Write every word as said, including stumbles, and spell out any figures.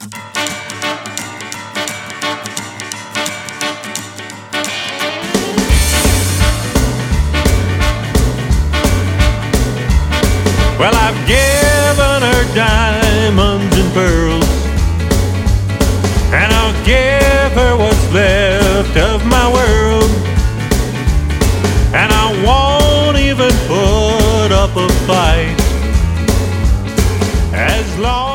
Well, I've given her diamonds and pearls, and I'll give her what's left of my world, and I won't even put up a fight as long